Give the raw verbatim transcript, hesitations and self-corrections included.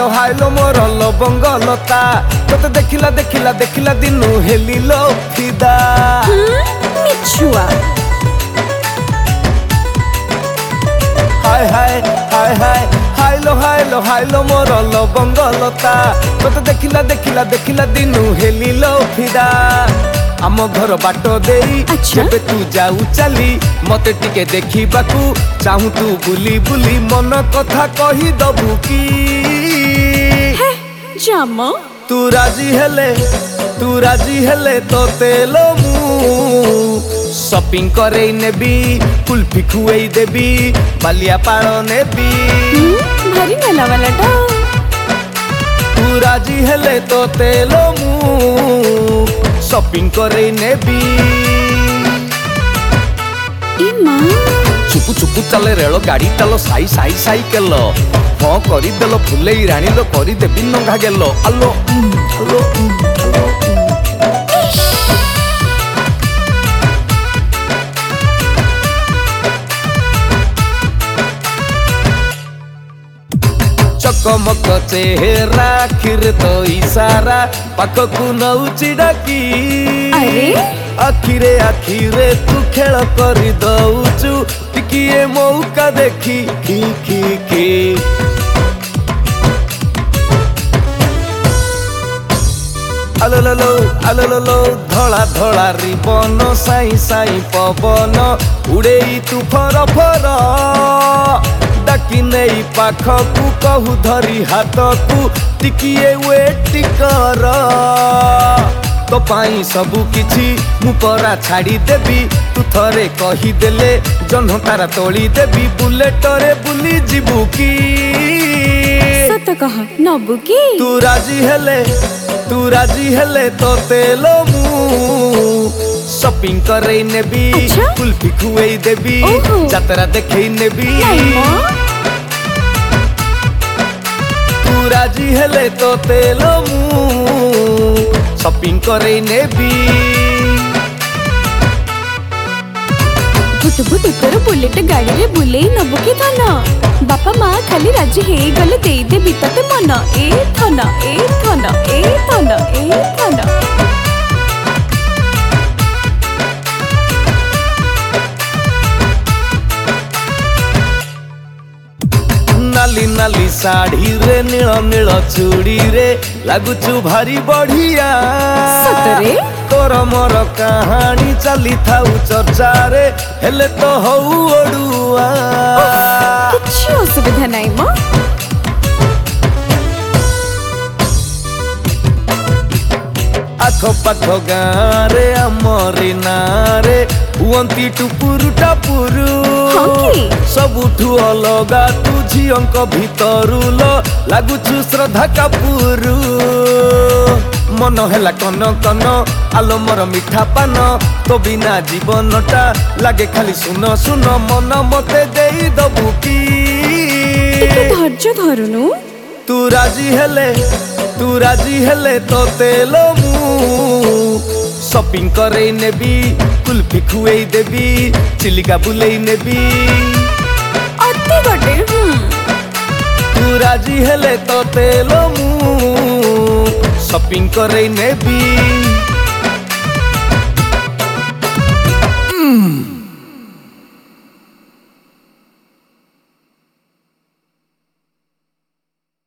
High-low हाइलो मोर लबंग लता तोते देखिला देखिला देखिला दिनु हेलिलो फिदा मिछुआ हाय हाय हाय हाय हाइलो हाइलो हाइलो मोर लबंग लता तोते देखिला देखिला देखिला दिनु हेलिलो फिदा आम घर बाट देई जेबे तू जाऊ चली मते टिके देखिबाकू चाहू तू बुली बुली मन कथा कही दबु की जाम तू राजी हेले तू राजी हेले तो तेलो मु शॉपिंग करे नेबी कुल्फी खुएई देबी बालिया पाड़ नेबी भारी मेला वाला टा तू राजी हेले तो तेलो मु शॉपिंग करे नेबी इमा चुपु चुपु चले रेल गाड़ी चलो साई साई साइकेल हाँ करी देलो फुले राणी लो करी देबी नंगा गेलो आलो आलो आलो चकमक चेहरा खिर तो इशारा पाखकू नौची डाकी आखिरे आखिरे तू खेल करी दउचु टिकिए मौका देखी खी खी खी आलो लो लो आलो लो लो धड़ा धड़ा रिबन साई साई पवन उड़ेई तू फर फर डाकी नहीं पाखकू कहू धरी हाथकू टिकिए वेट कर तो पाई सबू किछि मु परा छाड़ी देबी तू थरे कही देले जन्ह तारा तोड़ी देबी बुलेट रे बुली जीबू की सत कह नबु की तू राजी हेले तू राजी हेले तो तेलो मु शॉपिंग करे नेबी कुल्फी खुएई देबी जातरा देखई नेबी तू राजी हेले तो तेलो मु शॉपिंग करे नेबी बुट बुट तोर बुलेट गाड़ी रे बुलेई नबु की धन बापा माँ खाली राजी हे गले देई देबी तते मन ए थन ए थन ए थन ए थन नाली नाली साड़ी रे नील नील चूड़ी रे लागुचु भारी बढ़िया सतरे तोर मोर कहानी चली थाउ चर्चा रे हेले तो हऊ ओडुआ किछि असुविधा नाही म आखो पाखो गाँ रे आमरी नारे हुअंती टुपुरु टापुरु सबुठु अलगा तू झियंक भितरु लो लागुचु श्रद्धा कापुरु मन हेला कन कन आलो मोर मिठा पान तो बिना जीवनटा लागे खाली सुन सुन मन मते देई दबु की टिके धैर्य धरुनु तू राजी हेले तू राजी हेले तो तेलो मु शॉपिंग करे नेबी कुल्फी खुएई देबी चिलिका बुलेई नेबी अति गटे तू राजी हेले तो तेलो मु शॉपिंग करे नेबी।